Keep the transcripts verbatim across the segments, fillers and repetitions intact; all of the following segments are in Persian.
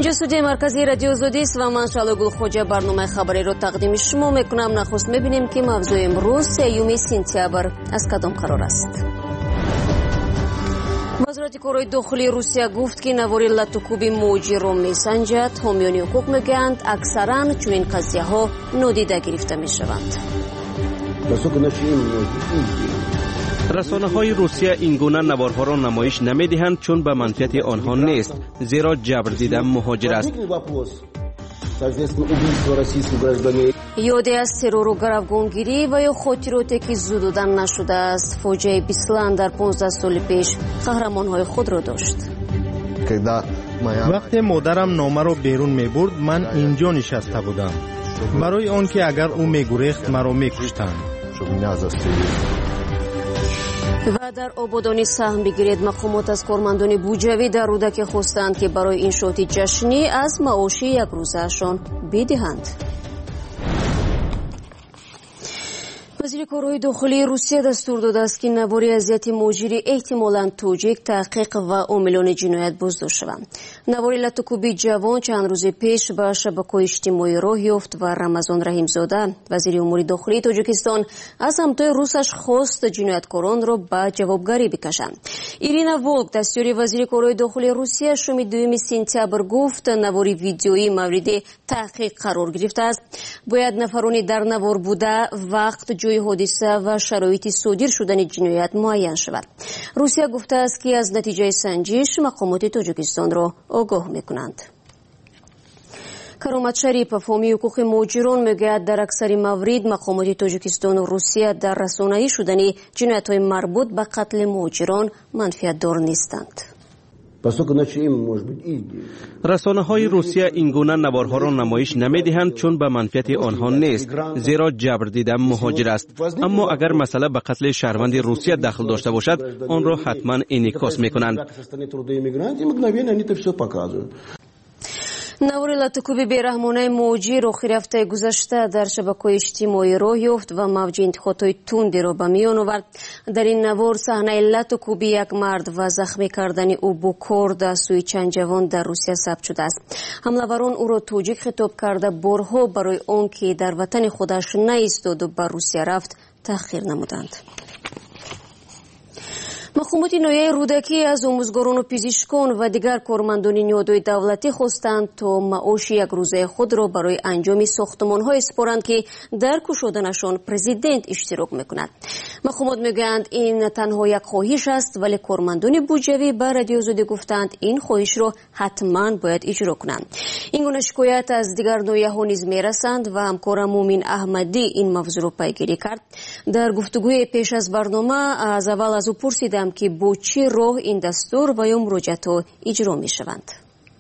اینجا استودیوی مرکزی رادیو آزادی است و من شعله گلخوجه برنامه خبری رو تقدیم شما میکنم. نخست میبینیم که موضوع امروز سیوم سپتامبر از کدام قرار است. وزارت کارهای داخلی روسیه گفت که نواری لطوکوبی موجی رو میسنجد. حامیان حقوق میگویند اکثرا چنین قضیه ها نادیده گرفته میشوند. رسانه های روسیه این گونه نوارها را نمایش نمیدهند چون به منفعت آنها نیست، زیرا جبر دیدن مهاجر است. یادی از ترور و گروگانگیری و یا خاطراتی که زدودن نشده است. فوجیه بیسلند در پانزده سال پیش قهرمانهای خود را داشت. وقتی مادرم نامه را بیرون می برد من اینجا نشسته بودم، برای آن که اگر او می گریخت مرا می کشتند. و در آبادانی سهم بگیرید. مقامات از کارمندان بوجوی در رودک خواستند که برای انشاءات جشنی از معاش یک روزهشان بدهند. وزیر کارهای داخلی روسیه دستور داده است که نواری اذیت مهاجری احتمالاً توجیک تحقیق و عاملان جنایت بازداشت شوند. نواری لطوکوبی جوان چند روز پیش به شبکه‌های اجتماعی راه یافت و رمضان رحیمزاده وزیر امور داخلی تاجیکستان از همتای روسش خواست جنایتکاران را به جوابگری بکشند. ایرینا ولک دستیار وزیر کارهای داخلی روسیه شام دوم سپتامبر گفت نواری ویدیویی مورد تحقیق قرار گرفته است. باید نفرانی در نوار بوده، وقت جوی حادثه و شرایط صادر شدن جنایت معین شود. روسیه گفته است که از نتیجه سنجش مقامات تاجیکستان را آگاه میکنند. کرامت شریف فامی حقوق مهاجران میگوید در اکثر موارد مقامات تاجیکستان و روسیه در رسانه‌ای شدن جنایت‌های مربوط به قتل مهاجران منفعت دار نیستند. رسانه های روسیه این گونه نوارها را نمایش نمیدهند چون به منفعت آنها نیست، زیرا جبر دیدن مهاجر است. اما اگر مسئله به قتل شهروند روسیه دخل داشته باشد آن را حتما انعکاس میکنند. نوار لطوکوبی بیرحمانه موجی روخی هفته گذشته در شبکه‌های اجتماعی راه یافت و موج انتقادهای تندی را به میان آورد. در این نوار صحنه لطوکوبی یک مرد و زخمی کردن او با کارد از سوی چند جوان در روسیه ثبت شده است. حمله‌وران او را توجیک خطاب کرده بارها برای آنکه در وطن خودش نایستاد و به روسیه رفت تحقیر نمودند. مقامات ناحیه رودکی از آموزگاران و پزشکان و دیگر کارمندان نهادهای دولتی خواستند تا معاش یک روزه خود را برای انجام ساختمان‌های سپارند که در گشودنشان پرزیدنت اشتراک می‌کند. مقامات میگویند این تنها یک خواهش است، ولی کارمندان بوجوی به رادیو آزادی گفتند این خواهش را حتما باید اجرا کنند. این گونه شکایت از دیگر ناحیه‌ها نیز میرسند و همکار مومن احمدی این موضوع را پیگیری کرد. در گفتگوی پیش از برنامه از اول از او پرسیدم که با چه راه این دستور و یا مراجعه‌ها اجرا می شوند.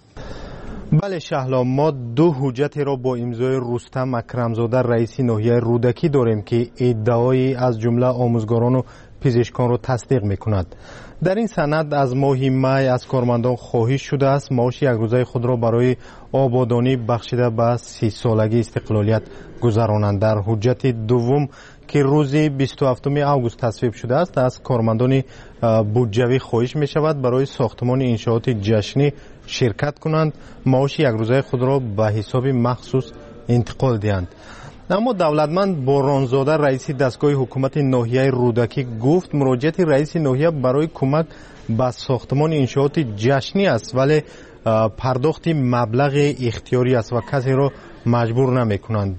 بله شهلا، ما دو حجت را با امضای رستم اکرمزاده رئیس ناحیه رودکی داریم که ادعای از جمله آموزگاران و پزشکان را تصدیق می کند. در این سند از ماه می از کارمندان خواهش شده است معاش یک روزه خود را برای آبادانی بخشیده به سی سالگی استقلالیت گذرانند. در حجت دوم که روز بیست و هفتم آگوست تصویب شده است از کارمندان بودجوی خواهش می شود برای ساختمان انشاءات جشنی شرکت کنند، معاش یک روزه خود را به حساب مخصوص انتقال دهند. اما دولتمند بارانزاده رئیس دستگاه حکومت ناحیه رودکی گفت مراجعت رئیس ناحیه برای کمک به ساختمان انشاءات جشنی است، ولی پرداخت مبلغ اختیاری است و کسی را مجبور نمی کنند.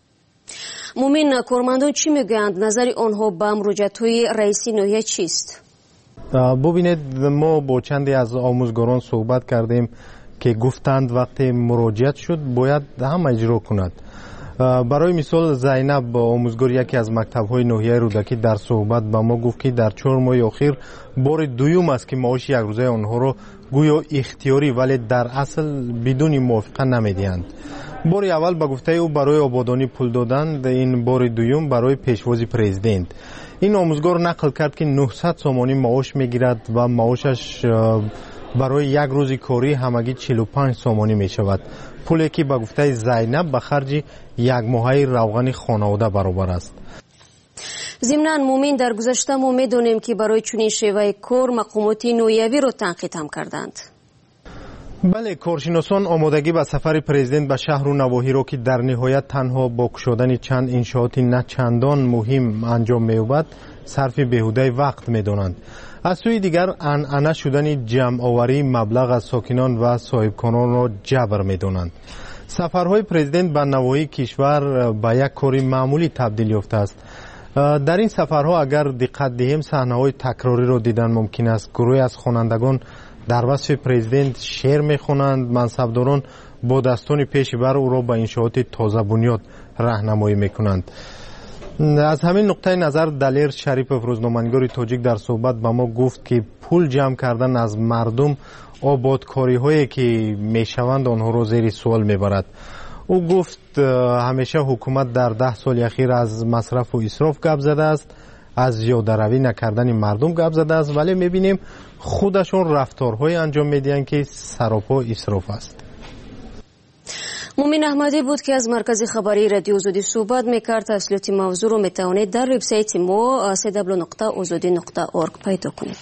مومن کارمندان چی میگویند؟ نظر آنها به مراجعت‌های رئیس ناحیه چیست؟ ببینید ما با چندی از آموزگاران صحبت کردیم که گفتند وقتی مراجعت شد باید هم اجرا کند. برای مثال زینب آموزگار یکی از مکتب‌های ناحیه رودکی در صحبت با ما گفت که در چهار ماه اخیر بار دوم است که معاش یک روزه آنها را گویا اختیاری ولی در اصل بدون موافقه نمیدهند. بار اول به گفته او برای آبادانی پول دادند، این بار دوم برای پیشواز پرزیدنت. این آموزگار نقل کرد که نهصد سومانی معاش میگیرد و معاشش برای یک روز کاری همگی چهل و پنج سومانی می شود، پولی که به گفته زینب به خرج یک ماهه روغن خانواده برابر است. ضمناً مومن در گذشته ما می‌دانیم که برای چنین شیوه کار مقامات نویوی را تنقید هم کردند. بله، کارشناسان آمادگی به سفر پرزیدنت به شهر و نواحی را که در نهایت تنها با گشودن چند انشاءات نه چندان مهم انجام می‌یابد صرف بیهوده وقت می‌دانند. از سوی دیگر عنعنه شدن جمع آوری مبلغ از ساکنان و صاحبخانان را جبر می‌دانند. سفرهای پرزیدنت به نواحی کشور به یک کار معمولی تبدیل یافته است. در این سفرها اگر دقت دهیم صحنه‌های تکراری را دیدن ممکن است. گروهی از خوانندگان در وصف پرزیدنت شعر می‌خوانند، منصبداران با دستان پیشبر او را به انشاءات تازه بنیاد راهنمایی می‌کنند. از همین نقطه نظر دلیر شریف روزنامه‌نگار تاجیک در صحبت به ما گفت که پول جمع کردن از مردم آبادکاری هایی که میشوند آنها را زیر سوال میبرد. او گفت همیشه حکومت در ده سال اخیر از مصرف و اسراف گپ زده است، از زیاده روی نکردن مردم گپ زده است، ولی میبینیم خودشون رفتارهای انجام میدهند که سراپا اسراف است. مومن احمدی بود که از مرکز خبری رادیو آزادی صحبت میکرد. تفصیلات موضوع رو میتوانید در وبسایت ما سی دبلیو نقطه آزادی نقطه اورگ پیدا کنید.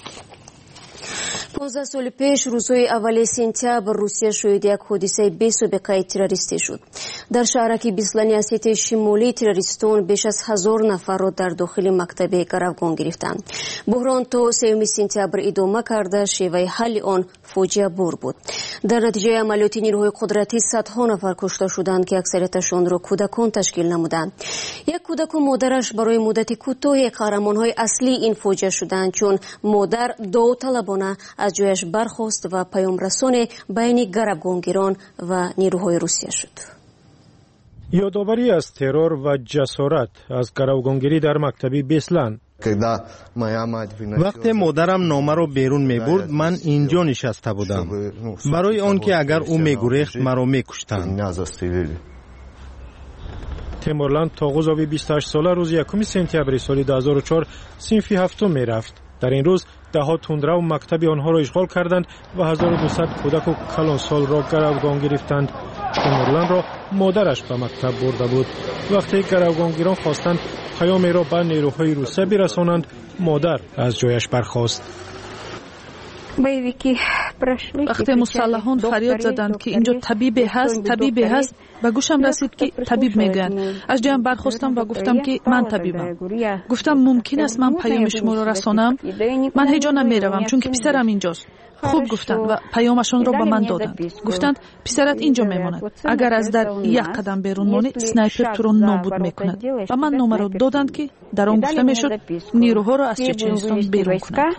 پانزده سال پیش روزهای اول سپتامبر روسیه شاهد یک حادثه بی سابقه تروریستی شد. در شهرک بیسلانی اسیت شمالی تروریستان بیش از هزار نفر را در داخل مکتب گروگان گرفتند. بحران تا سوم سپتامبر ادامه کرده، شیوه حل آن فاجعه بار بود. در نتیجه عملیات نیروهای قدرتی صدها نفر کشته شدند که اکثریتشان را کودکان تشکیل نمودند. یک کودک و مادرش برای مدت کوتاهی قهرمان‌های اصلی این فاجعه شدند، چون مادر داوطلبانه از جایش برخاست و پیام رسان بین گروگانگیران و نیروهای روسیه شد. یادآوری از ترور و جسارت از گروگانگیری در مکتبی بیسلن. وقتی مادرم نامه را بیرون می برد من اینجا نشسته بودم، برای آنکه اگر او می گریخت مرا می کشتند. تیمورلند تاغوزاوی بیست و هشت ساله روز یکم سپتامبر سال دو هزار و چهار صنف هفتم می رفت. در این روز ده ها تندرو مکتب آنها را اشغال کردند و هزار و دویست کودک و کلان سال را گروگان گرفتند. تیمورلند را مادرش به مکتب برده بود. وقتی گروگانگیران خواستند پیامی را به نیروهای روسیه برسانند، مادر از جایش برخاست. وقتی مسلحان فریاد زدند که اینجا طبیبی هست طبیبی هست، به گوشم رسید که طبیب میگن. از جایم برخاستم و گفتم که من طبیبم. گفتم ممکن است من پیام شما را رسانم؟ من هیچ جا نمیروم چون که پسرم اینجاست. خوب گفتند و پیامشون را به من دادند. گفتند پسرت اینجا میماند، اگر از در یک قدم بیرون مانی سنایپر تو را نابود میکند. و من نامه را دادند که در آن گفته میشد نیروها را از چچنستان بیرون کنند.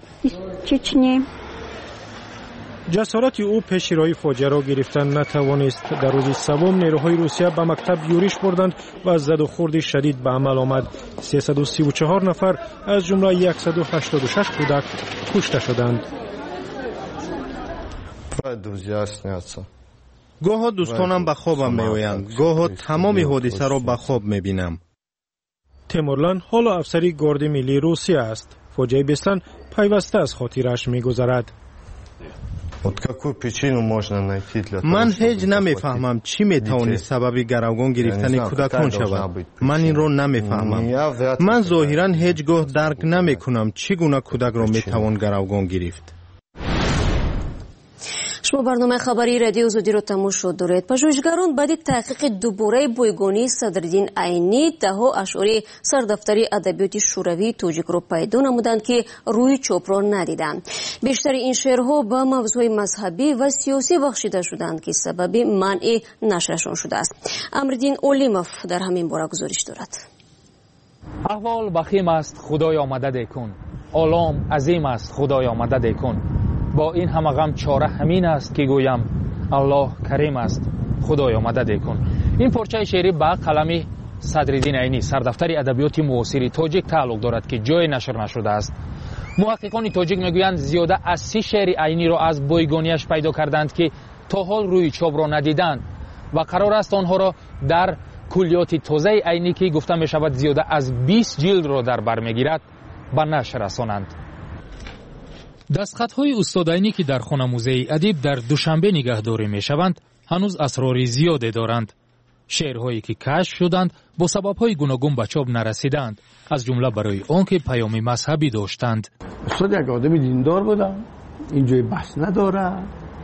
جسارت او پیش راه فاجعه را گرفتن نتوانست. در روز سوم نیروهای روسیه به مکتب یورش بردند و زد و خورد شدید به عمل آمد. سیصد و سی و چهار نفر از جمله صد و هشتاد و شش کودک کشته شدند. گاه دوستانم به خوابم میآیند، گاه تمام حادثه را به خواب میبینم. تیمورلند حالا افسری گارد ملی روسیه است. فاجعه بیسلن پیوسته از خاطرش میگذرد. من هیچ نمیفهمم چی میتوانست سبب گروگان گرفتن کودکان شود. من این رو نمیفهمم. من ظاهرا هیچگاه درک نمیکنم چگونه کودک را میتوان گروگان گرفت. شما برنامه خبری رادیو آزادی را تماشا دارید. پژوهشگران بعد تحقیق دوباره بایگانی صدرالدین عینی دهها اشعار سردفتری ادبیات شوروی تاجیک را پیدا نمودند که روی چاپ را ندیدند. بیشتر این شعرها به موضوع مذهبی و سیاسی بخشیده شدند که سبب منع نشرشان شده است. امردین اولیموف در همین باره گزارش دارد. احوال بخیم است خدایا مدد کن، عالم عظیم است خدایا مدد کن. با این همه غم چاره همین است که گویم الله کریم است خدایا مدد کن. این پارچه شعری به قلم صدرالدین عینی سردفتر ادبیات معاصر تاجیک تعلق دارد که جای نشر نشده است. محققان تاجیک میگویند زیاده از سی شعر عینی را از بایگانیش پیدا کردند که تا حال روی چاپ را ندیدند و قرار است آنها را در کلیات تازه عینی که گفته می شود زیاده از بیست جلد را در بر میگیرد به نشر رسانند. دستخطهای استاد عینی که در خانه موزه ادب در دوشنبه نگهداری می شوند هنوز اسرار زیادی دارند. شعرهایی که کشف شدند با سببهای گوناگون به چاپ نرسیدند، از جمله برای آنکه پیام مذهبی داشتند. استاد یک آدم دیندار بودم، اینجای بحث نداره.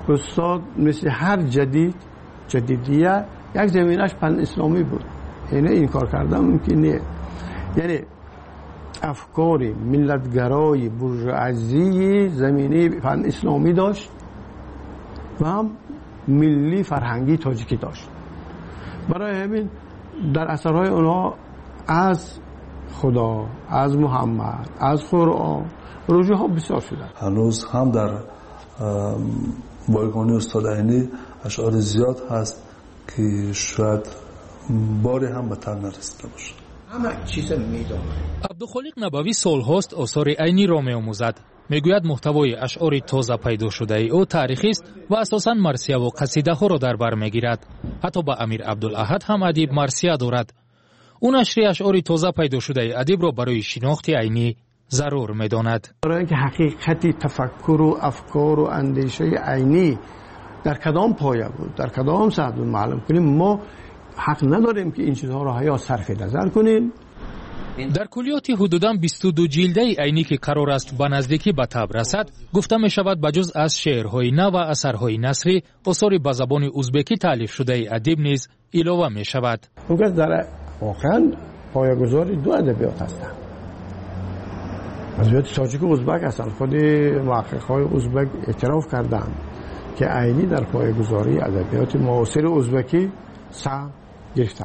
استاد مثل هر جدید جدیدیه یک زمینش پن اسلامی بود، یعنی این کار کردن ممکنه. یعنی افکار ملتگرای بورژوازی زمینه پن اسلامی داشت و هم ملی فرهنگی تاجیکی داشت. برای همین در اثرهای اونها از خدا، از محمد، از قرآن رجوع ها بسیار شده. هنوز هم در بایگانی استاد عینی اشعار زیاد هست که شاید باری هم به تر نرسیده باشه. همه چیز میدونه. عبدالخالق نبوی سالهاست آثار عینی را می‌آموزد. میگوید محتوای اشعار تازه پیدا شده ای او تاریخی است و اساساً مرثیه و قصیده ها را در بر میگیرد. حتی با امیر عبدالاحد هم ادیب مرثیه دارد. اون نشر اشعار تازه پیدا شده ای ادیب را برای شناخت عینی ضرور میداند. برای اینکه حقیقت تفکر و افکار و اندیشه عینی در کدام پایه بود، در کدام سطح بود معلوم کنیم، ما حق نداریم که این چیزها را حیا صرف نظر کنیم. در کلیات حدوداً بیست و دو جلده عینی که قرار است به نزدیکی به طبع رسد، گفته می شود بجز از شعرهای نو و اثرهای نثری، آثاری به زبان ازبکی تالیف شده ادیب نیز علاوه می شود. اونجا در واقعا پایه‌گذاری دو ادبیات هستند. ادبیات تاجیک و ازبک هستند. خود محقق‌های ازبک اعتراف کردند که عینی در پایه‌گذاری ادبیات معاصر ازبکی سهم گرفته.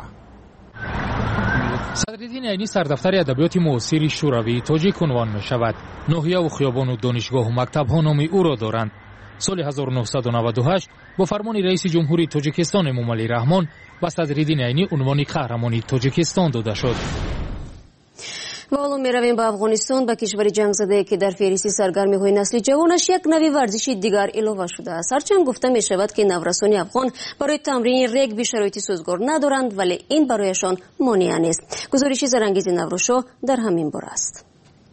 صدرالدین عینی سردفتر ادبیات معاصر شوروی تاجیک عنوان می شود. ناحیه و خیابان و دانشگاه و مکتب ها نام او را دارند. سال هزار و نهصد و نود و هشت با فرمان رئیس جمهوری تاجیکستان امومعلی رحمان به صدرالدین عینی عنوان قهرمانی تاجیکستان داده شد. و حالا می رویم به افغانستان، به کشور جنگ زده که در فهرست سرگرمی های نسل جوانش یک نوی ورزش دیگر اضافه شده است. هرچند گفته می شود که نورسان افغان برای تمرین رگبی شرایط سازگار ندارند، ولی این برایشان مانع نیست. گزارشی زرانگیز نوروشا در همین باره است.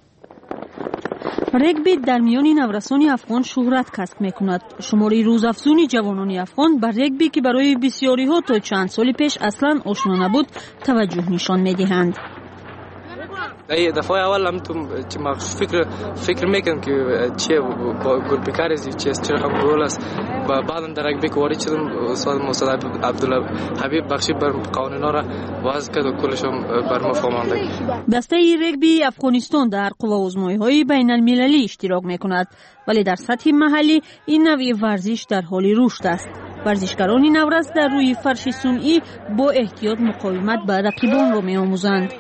رگبی در میان نورسان افغان شهرت کسب میکند. شماری روزافزون جوانان افغان بر رگبی که برای بسیاری ها تا چند سال پیش اصلا آشنا نبود توجه نشان میدهند. ای دفعه اول هم تو ما فکر فکر میکنم که چه با گل بکار است، چه است، چرا هم گل است. و بعدم در رگبی که وارد شدم استاد مصطفی عبدالله حبیب بخشی بر قوانینا را واضح کرد و کلشم بر ما فهمانده. دسته رگبی افغانستان در قوه‌آزمایی‌های بین المللی اشتراک میکند، ولی در سطح محلی این نوع ورزش در حال رشد است. ورزشکاران نورس در روی فرش صنعی با احتیاط مقاومت به رقیبان را می‌آموزند.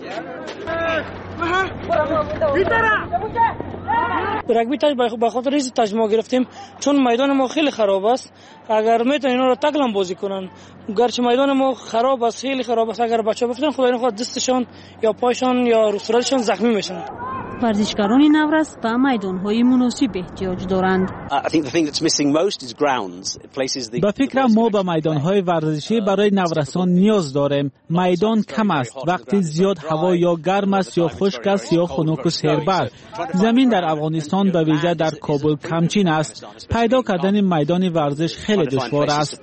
رگبی تاج به خاطر از تاج ما گرفتیم چون میدان ما خیلی خراب است. اگر میتونن اینا رو تکلم بازی کنن، گرچه میدان ما خراب است، خیلی خراب است، اگر بچه‌ها بفتن خدای نخواد دستشان یا پایشان یا صورتشان زخمی میشن. ورزشکاران نورس به میدان‌های مناسب احتیاج دارند. به فکر ما به میدان‌های ورزشی برای نورسان نیاز داریم. میدان کم است، وقتی زیاد هوا یا گرم است یا خشک است یا خنک و سربر. زمین در افغانستان به ویژه در کابل کمچین است. پیدا کردن میدان ورزش خیلی دشوار است.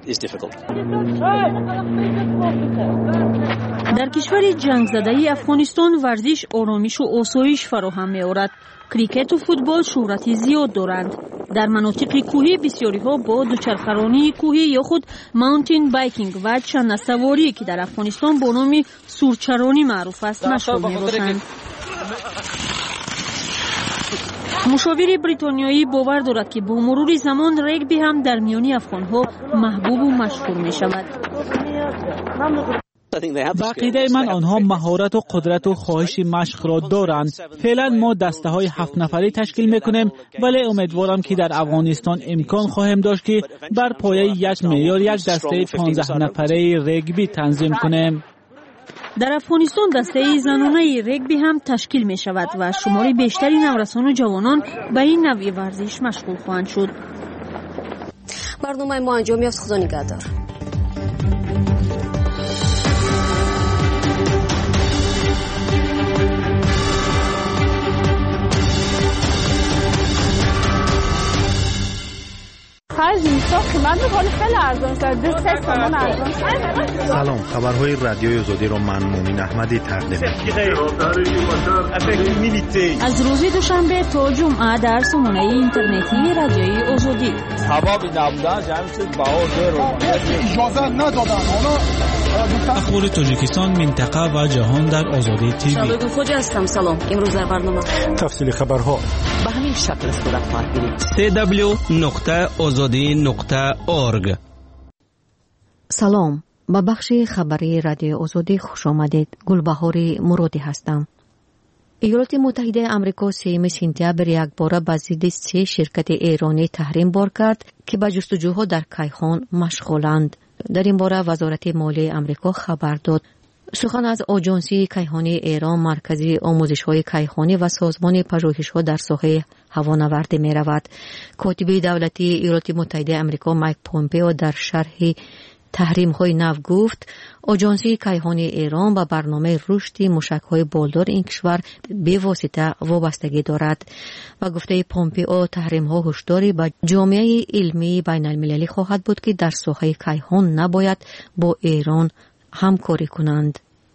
در کشور جنگ زده افغانستان ورزش آرامش و آسایش فراهم می‌آورد. کریکت و فوتبال شهرت زیاد دارند. در مناطق کوهی بسیاری ها با دوچرخه‌رانی کوهی یا خود ماونتین بایکینگ و چند سواری که در افغانستان با نام سورچرانی معروف است مشغول می‌باشند. مشاور بریتانیایی باور دارد که با مرور زمان رگبی هم در میان افغان‌ها محبوب و مشهور می‌شود. با عقیده من آنها مهارت و قدرت و خواهش مشق را دارند. فعلا ما دسته های هفت نفری تشکیل میکنیم، ولی امیدوارم که در افغانستان امکان خواهیم داشت که بر پایه یک معیار یک دسته پانزده نفره رگبی تنظیم کنیم. در افغانستان دسته زنانه رگبی هم تشکیل می شود و شماری بیشتری نورسان و جوانان به این نوع ورزش مشغول خواهند شد. برنامه ما انجام یافت. خدا نگهدار. خرج میشه قیمت ولی خیلی ارزان شده سه تومن ارزان شده. سلام، خبرهای رادیوی آزادی رو من مومین احمدی تقدیم می‌کنم. از روز دوشنبه تا جمعه در سامانه اینترنتی رادیوی آزادی. سبب نبودن جمع چیز بهادر رو اجازه ندادن. اخبار تاجیکستان، منطقه و جهان در آزادی تیوی. شادو خوجا هستم. سلام. امروز در برنامه تفصیل خبرها به همین شکل صورت خواهد گرفت. سی دبلیو نقطه آزادی نقطه اورگ. سلام، با بخش خبری رادیو آزادی خوش آمدید. گلبهاری مرادی هستم. ایالات متحده آمریکا سوم سپتامبر یک بار با ضد سه شرکت ایرانی تحریم بار کرد که به جستجوها در کیهان مشغولند. در این باره وزارت مالیه آمریکا خبر داد. سخن از آژانسی کیهانی ایران، مرکزی آموزش‌های کیهانی و سازمان پژوهش‌ها در ساحه هوانوردی می‌رود. کاتب دولتی ایالات متحده آمریکا مایک پومپئو در شرح تحریم‌های نو گفت آژانسی کیهانی ایران با برنامه رشد موشک‌های بالدار این کشور به واسطه وابستگی دارد و گفته پومپئو تحریم‌ها هشداری به جامعه علمی بین‌المللی خواهد بود که در ساحه کیهان نباید با ایران همکاری کنند.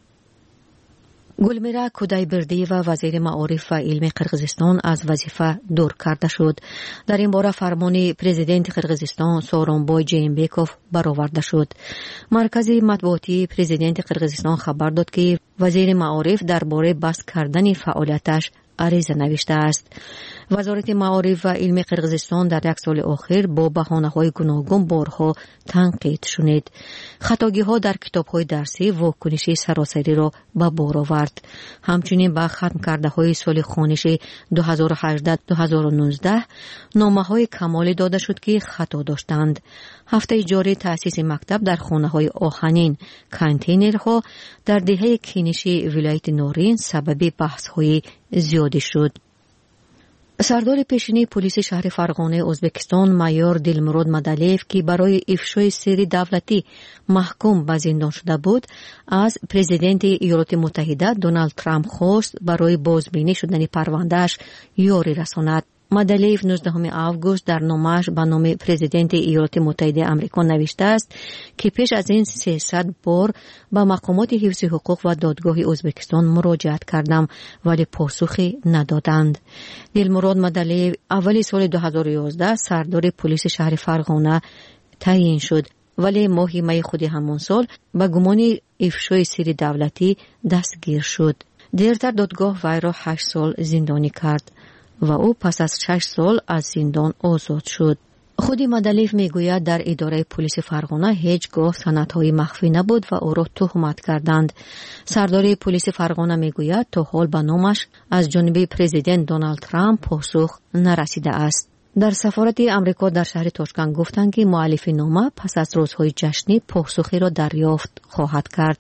گلمیرا کودایبردی و وزیر معارف و علم قرقیزستان از وظیفه دور کرده شد. در این باره فرمان پرزیدنت قرقیزستان سورونبای جینبکوف برآورده شد. مرکز مطبوعاتی پرزیدنت قرقیزستان خبر داد که وزیر معارف درباره بس کردن فعالیتش عریضه نوشته است. وزارت معارف و علم قرقیزستان در یک سال اخیر با بهانه‌های گوناگون بارها تنقید شد. خطاگی‌ها در کتاب‌های درسی واکنش سراسری را به بار آورد. همچنین با ختم کرده‌های سال خوانشی دو هزار و هجده دو هزار و نوزده نامه‌های کمالی داده شد که خطا داشتند. هفته جاری تأسیس مکتب در خانه‌های آهنین کانتینرها در دهه کینشی ولایت نورین سبب بحث‌های زیادی شد. سردار پیشینی پلیس شهر فرغانه ازبکستان مایور دلمراد مدلیف که برای افشای سری دولتی محکوم به زندان شده بود، از پرزیدنت ایالات متحده دونالد ترامپ خواست برای بازبینی شدن پروندهش یاری رساند. مدلیف نوزدهم آگوست در نامه‌اش به نام پرزیدنت ایالات متحده آمریکا نوشته است که پیش از این سیصد بار به مقامات حفظ حقوق و دادگاه ازبکستان مراجعت کردم ولی پاسخی ندادند. دلمراد مدلیف اول سال دو هزار و یازده سردار پلیس شهر فرغانه تعیین شد ولی ماه می خود همان سال به گمان افشای سری دولتی دستگیر شد. دیرتر دادگاه وی را هشت سال زندانی کرد و او پس از شش سال از زندان آزاد شد. خود مدلیف میگوید در اداره پلیس فرغانه هیچگاه سندهای مخفی نبود و او را تهمت کردند. سردار پلیس فرغانه میگوید تا حال به نامش از جانب پرزیدنت دونالد ترامپ پاسخ نرسیده است. در سفارت آمریکا در شهر تاشکند گفتند که مؤلف نامه پس از روزهای جشنی پاسخی را دریافت خواهد کرد.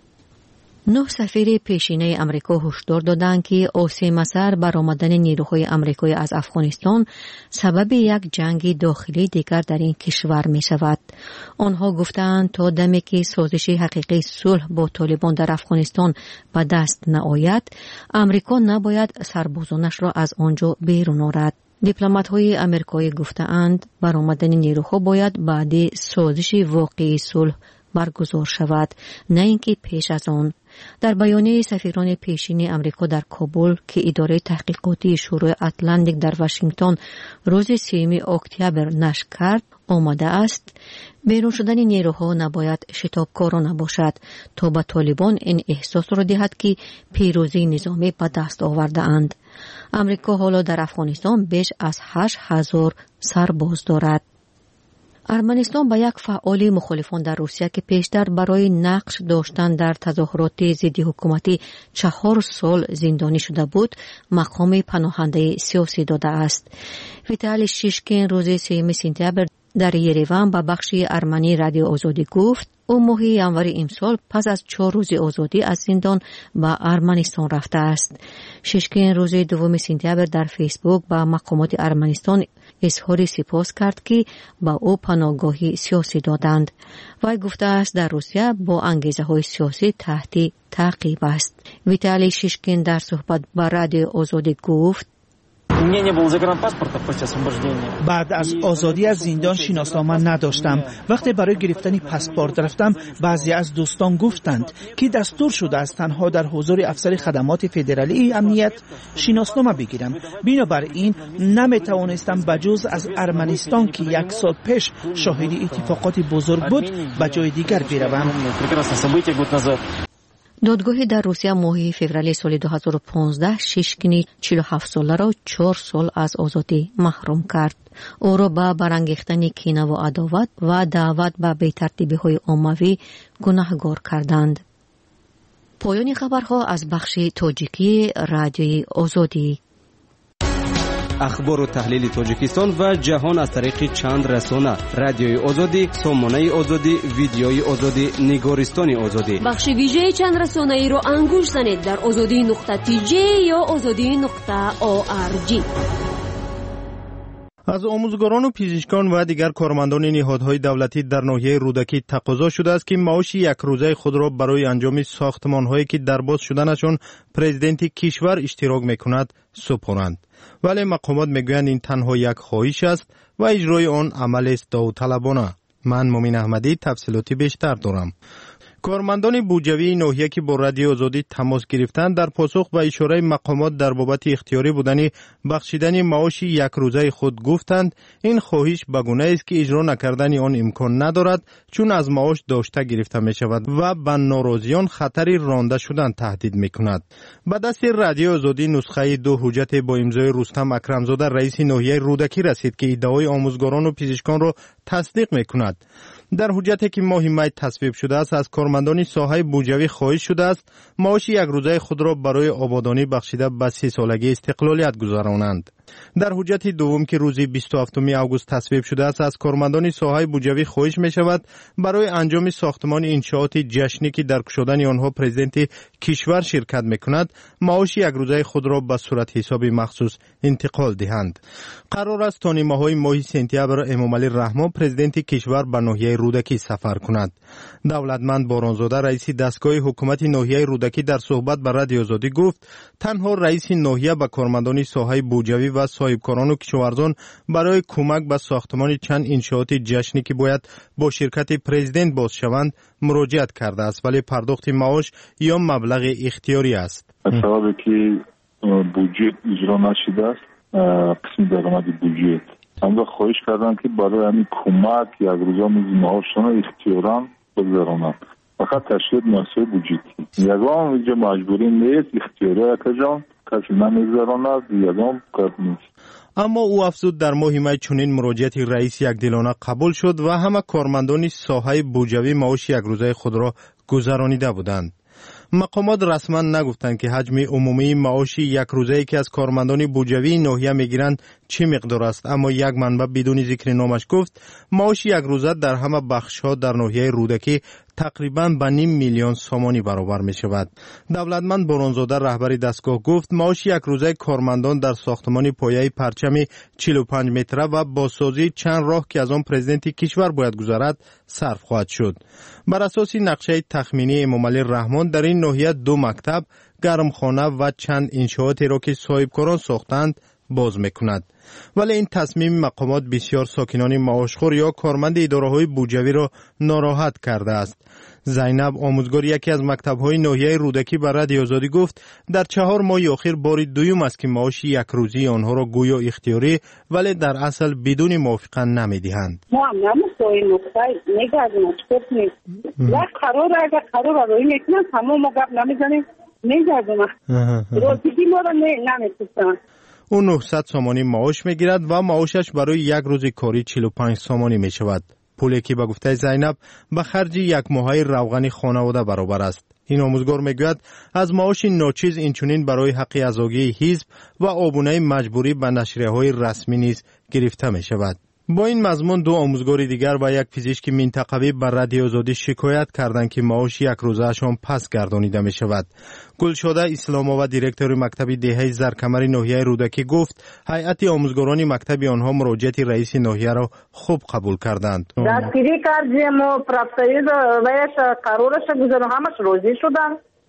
نه سفیر پیشینه آمریکا هشدار دادند که آسیب مسر برآمدن نیروهای آمریکایی از افغانستان سبب یک جنگ داخلی دیگر در این کشور می شود. آنها گفتند تا دمی که سازش حقیقی صلح با طالبان در افغانستان به دست نآید، آمریکا نباید سربازانش را از آنجا بیرون آورد. دیپلمات‌های آمریکایی گفتند برآمدن نیروها باید بعد سازش واقعی صلح برگزار شود، نه اینکه پیش از آن. در بیانیه سفیران پیشین آمریکا در کابل که اداره تحقیقاتی شورای اتلانتیک در واشنگتن روز سوم اکتبر نشر کرد آمده است بیرون شدن نیروها نباید شتابکارانه باشد تا به طالبان این احساس را دهد که پیروزی نظامی به دست آورده اند. آمریکا حالا در افغانستان بیش از هشت هزار سرباز دارد. ارمنستان به یک فعال مخالفان در روسیه که پیشتر برای نقش داشتن در تظاهرات ضد حکومتی چهار سال زندانی شده بود مقام پناهنده سیاسی داده است. ویتالی شیشکین روز سوم سپتامبر در یریوان با بخش ارمنی رادیو آزادی گفت او ماه ژانویه امسال پس از چهار روز آزادی از زندان به ارمنستان رفته است. شیشکین روز دوم سپتامبر در فیسبوک با مقامات ارمنستان اظهار سپاس کرد که با او پناهگاهی سیاسی دادند. وی گفته است در روسیه با انگیزه های سیاسی تحت تعقیب است. ویتالی شیشکین در صحبت با رادیو آزادی گفت بعد از آزادی از زندان شناسنامه نداشتم. وقتی برای گرفتن پاسپورت رفتم بعضی از دوستان گفتند که دستور شده است تنها در حضور افسر خدمات فدرالی امنیت شناسنامه بگیرم. بنابراین نمیتوانستم بجز از ارمنستان که یک سال پیش شاهد اتفاقات بزرگ بود به جای دیگر بروم. دادگاهی در روسیه ماه فوریه سال دو هزار و پانزده شیشکین چهل و هفت ساله را چهار سال از آزادی محروم کرد. او را به برانگیختن کینه و عداوت و دعوت به بی‌ترتیبی‌های عمومی گناهکار کردند. پایان خبرها از بخش تاجیکی رادیوی آزادی. اخبار و تحلیل تاجیکستان و جهان از طریق چند رسانه: رادیوی آزادی، سامانه آزادی، ویدیوی آزادی، نگارستان آزادی. بخش ویژه چند رسانه ای رو انگوش زنید در آزادی نقطه تی جی یا آزادی نقطه او آر جی. از آموزگاران و پزشکان و دیگر کارمندان نهادهای دولتی در ناحیه رودکی تقاضا شده است که معاش یک روزه خود را برای انجام ساختمان‌هایی که درباز شدنشان پرزیدنت کشور اشتراک می‌کند سپارند. ولی مقامات میگویند این تنها یک خواهش است و اجرای آن عمل است داوطلبانه. من مومن احمدی تفصیلاتی بیشتر دارم. کارمندان بودجوی ناحیه که با رادیو آزادی تماس گرفتند در پاسخ به اشاره مقامات در بابت اختیاری بودن بخشیدن معاش یک روزه خود گفتند این خواهش به گونه است که اجرا نکردن آن امکان ندارد چون از معاش داشته گرفته می شود و به ناراضیان خطری رانده شدن تهدید می کند. به دست رادیو آزادی نسخه دو حجت با امضای رستم اکرمزاده رئیس ناحیه رودکی رسید که ادعای آموزگاران و پزشکان را تصدیق می کند. در حجتی که ماه می تصویب شده است از کارمندان ساحه بودجوی خواهش شده است معاش یک روزه خود را برای آبادانی بخشیده به سی سالگی استقلالیت گذرانند. در حجت دوم که روز بیست و هفتم آگوست تصویب شده است از کارمندان ساحه بودجوی خواهش می شود برای انجام ساختمان انشاءات جشنی که در گشودن آنها پرزیدنت کشور شرکت می کند معاش یک روزه خود را به صورت حساب مخصوص انتقال دهند. قرار است تا نیمه‌های ماه سپتامبر امامعلی رحمان پرزیدنت کشور به ناحیه رودکی سفر کند. دولتمند بارانزاده رئیس دستگاه حکومت ناحیه رودکی در صحبت با رادیو آزادی گفت تنها رئیس ناحیه به کارمندان ساحه بودجوی و صاحبکاران و کشاورزان برای کمک به ساختمان چند انشاءات جشنی که باید با شرکت پرزیدنت باز شوند مراجعت کرده است ولی پرداخت معاش یا مبلغ اختیاری است. سبب که بودجه اجرا نشده است قسم درآمد بودجه اما خواهش کردن که برای همین کمک یک روزه معاششان اختیارا بگذرانند. فقط تشکیل مناسب بودجه یگان اینجا مجبوری نیست اختیاری اکجان کسی نمیگذراند یگان کار نیست. اما او افزود در ماه می چنین مراجعت رئیس یک دلانه قبول شد و همه کارمندان ساحه بودجوی معاش یک روزه خود را گذرانیده بودند. مقامات رسما نگفتند که حجم عمومی معاش یک روزه‌ای که از کارمندان بودجوی ناحیه میگیرند چه مقدار است اما یک منبع بدون ذکر نامش گفت معاش یک روزه در همه بخش‌ها در ناحیه رودکی تقریباً به نیم میلیون سامانی برابر می شود. دولتمند بارانزاده رهبر دستگاه گفت معاش یک روزه کارمندان در ساختمان پایه پرچم چهل و پنج متره و بازسازی چند راه که از آن پرزیدنت کشور باید گذرد صرف خواهد شد. بر اساس نقشه تخمینی امامعلی رحمان در این ناحیه دو مکتب، گرمخانه و چند انشاءاتی را که صاحبکاران ساختند باز میکند. ولی این تصمیم مقامات بسیار ساکنان معاشخور یا کارمند اداره‌های بودجوی را ناراحت کرده است. زینب آموزگار یکی از مکتب‌های ناحیه رودکی به رادیو آزادی گفت در چهار ماه اخیر بار دوم است که معاش یک روزی آنها را گویا اختیاری ولی در اصل بدون موافقت نمیدهند. ما هم نمی‌توانیم نقطه نگردیم چطور نیست. یک قرار اگر قرار روی میکنن تمام ما گپ نمیزنیم نگردیم. روزی ما را نمی‌پرسن. او نهصد سامانی معاش میگیرد و معاشش برای یک روز کاری چهل و پنج سامانی می شود. پولی که به گفته زینب به خرج یک ماهی روغن خانواده برابر است. این آموزگار میگوید از معاش ناچیز اینچنین برای حق ازاگی حزب و آبونه مجبوری به نشریه‌های رسمی نیز گرفته می شود. با این مضمون دو آموزگار دیگر و یک پزشک منطقوی بر رادیو آزادی شکایت کردند که معاش یک روزه‌شان پس گردانیده می شود. گلشاده اسلام‌آباد دیرکتور مکتب دهه زرکمر ناحیه رودکی گفت هیئت آموزگاران مکتب آنها مراجعت رئیس ناحیه را خوب قبول کردند. دستگیری کردیم و پرافسایز ویش قرارش گذارم همش روزی شدن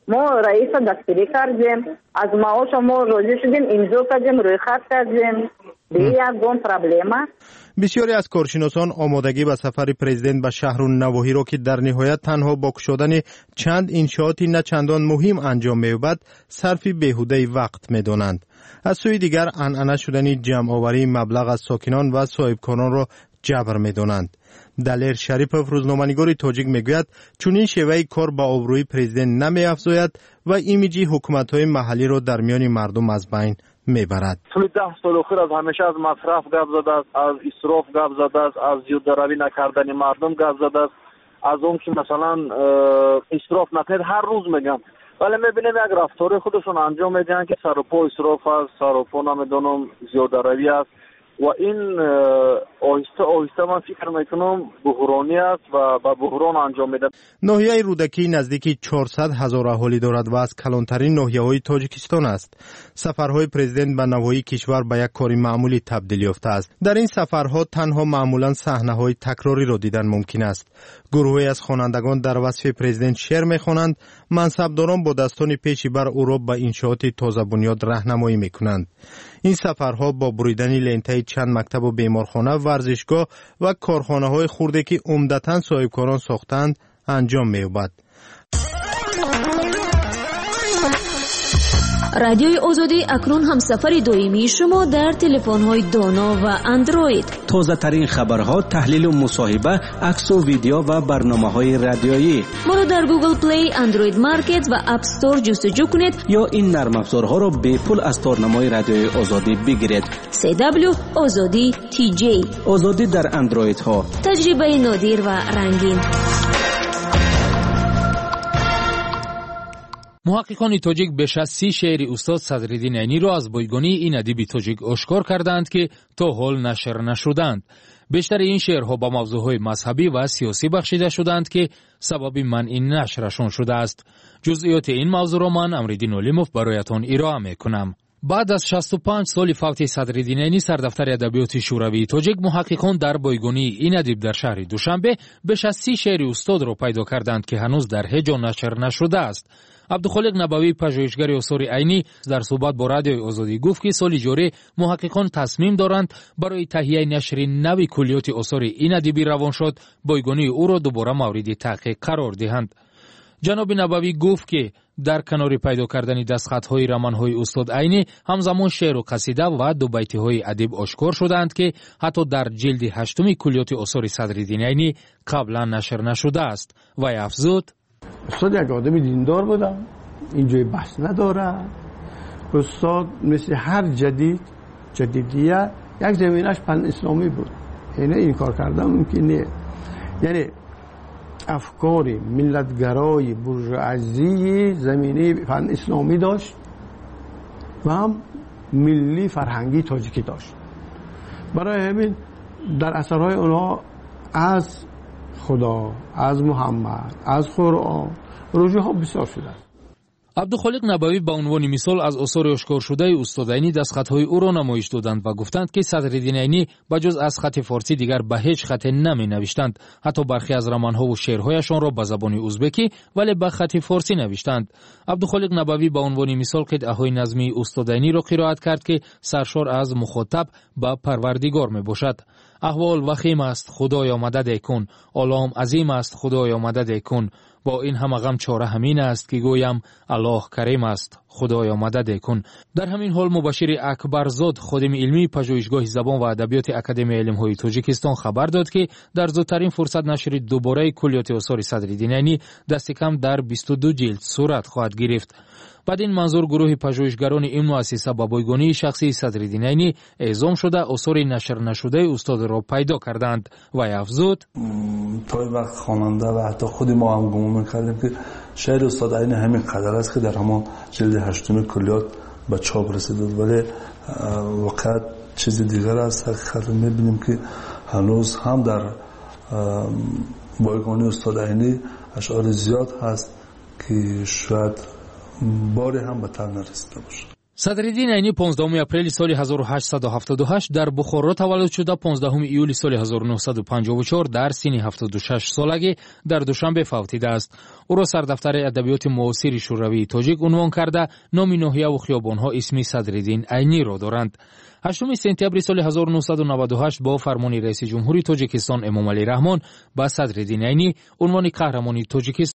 ما رئیس دستگیری کردیم، از معاش ما راضی شدیم، امضا کردیم، روی خط کردیم. دیگه یک گون پرابلم. بسیاری از کارشناسان آمادگی به سفر پرزیدنت به شهر نواحی را که در نهایت تنها با گشودن چند انشاءاتی نه چندان مهم انجام می‌یابد صرف بیهوده وقت می‌دانند. از سوی دیگر عنعنه شدن جمع آوری مبلغ از ساکنان و صاحبکاران را جبر می‌دانند. دلیر شریپوف روزنامه‌نگار تاجیک میگوید چنین شیوه کار با آبروی پرزیدنت نمی‌افزاید و ایمیجی حکومت‌های محلی را در میان مردم از بین میبرد. طول ده سال اخیر از همیشه از مصرف گپ زده است، از اسراف گپ زده است، از زیادروی نکردن مردم گپ زده است، از اون که مثلا اسراف نکنید هر روز میگن، ولی میبینیم یک رفتار خودشون انجام میدن که سر و پا اسراف است، سر و پا نمیدونم زیادروی است و این آهسته آهسته من فکر میکنم بحرانی است و با بحران انجام میده. ناحیه رودکی نزدیکی چهارصد هزار اهالی دارد و از کلانترین ناحیه‌های تاجیکستان است. سفرهای پرزیدنت به نواحی کشور به یک کاری معمولی تبدیل یافته است. در این سفرها تنها معمولا صحنه‌های تکراری را دیدن ممکن است. گروهی از خوانندگان در وصف پرزیدنت شعر می‌خوانند، منصبداران با دستان پیشی بر او را به انشاءات تازه بنیاد راهنمایی می‌کنند. این سفرها با بریدن لنته چند مکتب و بیمارخانه، ورزشگاه و کارخانه‌های خرده که عمدتاً صاحبکاران ساختند انجام می‌یابد. رادیوی آزادی اکنون همسفر دائمی شما در تلفن‌های دانا و اندروید. تازه ترین خبرها، تحلیل و مصاحبه، عکس و ویدیو و برنامه‌های رادیویی. ما را در گوگل پلی، اندروید مارکت و اپ استور جستجو کنید یا این نرم افزارها را به پول از تارنمای رادیوی آزادی بگیرید. سی دبلیو آزادی تی جی. آزادی در اندروید ها. تجربه نادر و رنگین. محققان تاجیک بیش از سی شعر استاد صدرالدین عینی را از بایگانی این ادیب تاجیک آشکار کردند که تا حال نشر نشدند. بیشتر این شعرها با موضوعهای مذهبی و سیاسی بخشیده شدند که سبب منع نشرشان شده است. جزئیات این موضوع را من امرالدین علیموف برایتان ارائه میکنم. بعد از شصت و پنج سال فوت صدرالدین عینی، سردفتر ادبیات شوروی تاجیک، محققان در بایگانی این ادیب در شهر دوشنبه بیش از سی شعر استاد را پیدا کردند که هنوز در هیچ جا نشر نشده است. عبدالخالق نبوی، پژوهشگر آثار عینی، در صحبت با رادیوی آزادی گفت که سال جاری محققان تصمیم دارند برای تهیه نشر نوی کلیات آثار این ادیب روان شد بایگانی او را دوباره مورد تحقیق قرار دهند. جناب نبوی گفت که در کنار پیدا کردن دستخطهای رمانهای استاد عینی، همزمان شعر و قصیده و دو بیتهای ادیب آشکار شدند که حتی در جلد هشتم کلیات آثار صدرالدین عینی قبلا نشر نشده است. و افزود: استاد یک آدم دیندار بودم، اینجای بحث نداره. استاد مثل هر جدید جدیدیه یک زمینش پن اسلامی بود، یعنی این کار کردن ممکنه. یعنی افکار ملتگرای بورژوازی زمینه پن اسلامی داشت و هم ملی فرهنگی تاجیکی داشت. برای همین در اثرهای اونها از خدا، از محمد، از قرآن رجوع ها بسیار شده است. عبدالخالق نبوی به عنوان مثال از آثار آشکار شده استاد عینی دستخطهای او را نمایش دادند و گفتند که صدرالدین عینی بجز از خط فارسی دیگر به هیچ خط نمی نوشتند. حتی برخی از رمانها و شعرهایشان را به زبان ازبکی ولی به خط فارسی نوشتند. عبدالخالق نبوی به عنوان مثال قطعه‌های نظمی استاد عینی را قرائت کرد که سرشار از مخاطب به پروردگار می باشد. احوال وخیم است، خدایا مدد کن. عالم عظیم است، خدایا مدد کن. با این همه غم چاره همین است که گویم الله کریم است، خدایا مدد کن. در همین حال مبشر اکبرزاد، خادم علمی پژوهشگاه زبان و ادبیات اکادمی علم‌های تاجیکستان خبر داد که در زودترین فرصت نشر دوباره کلیات آثار صدرالدین عینی دست کم در بیست و دو جلد صورت خواهد گرفت. بعد این منظور گروه پژوهشگران این مؤسسه با بایگانی شخصی صدرالدین عینی اعزام شده آثار نشر نشده استاد را پیدا کردند. و افزود: تا این وقت خواننده و حتی خود ما هم گمان می‌کردیم که شعر استاد عینی همین قدر است که در همان جلد هشتم کلیات به چاپ رسیده، ولی واقعا چیز دیگر است. حقیقت می‌بینیم که هنوز هم در بایگانی استاد عینی اشعار زیاد هست که شاید باری هم به تر نرسیده باشه. صدرالدین عینی پانزدهم اپریل سال هزار و هشتصد و هفتاد و هشت در بخارا تولد شده. پانزدهم ایول سال هزار و نهصد و پنجاه و چهار در سن هفتاد و شش سالگی در دوشنبه فوتیده است. او را سردفتر ادبیات معاصر شوروی تاجیک عنوان کرده. نام ناحیه و خیابان‌ها اسم صدرالدین عینی را دارند. هشتم سپتامبر سال هزار و نهصد و نود و هشت با فرمان رئیس جمهوری تاجیکستان امامعلی رحمان به صدرالدین عینی عنوان قهرمان تاجیکستان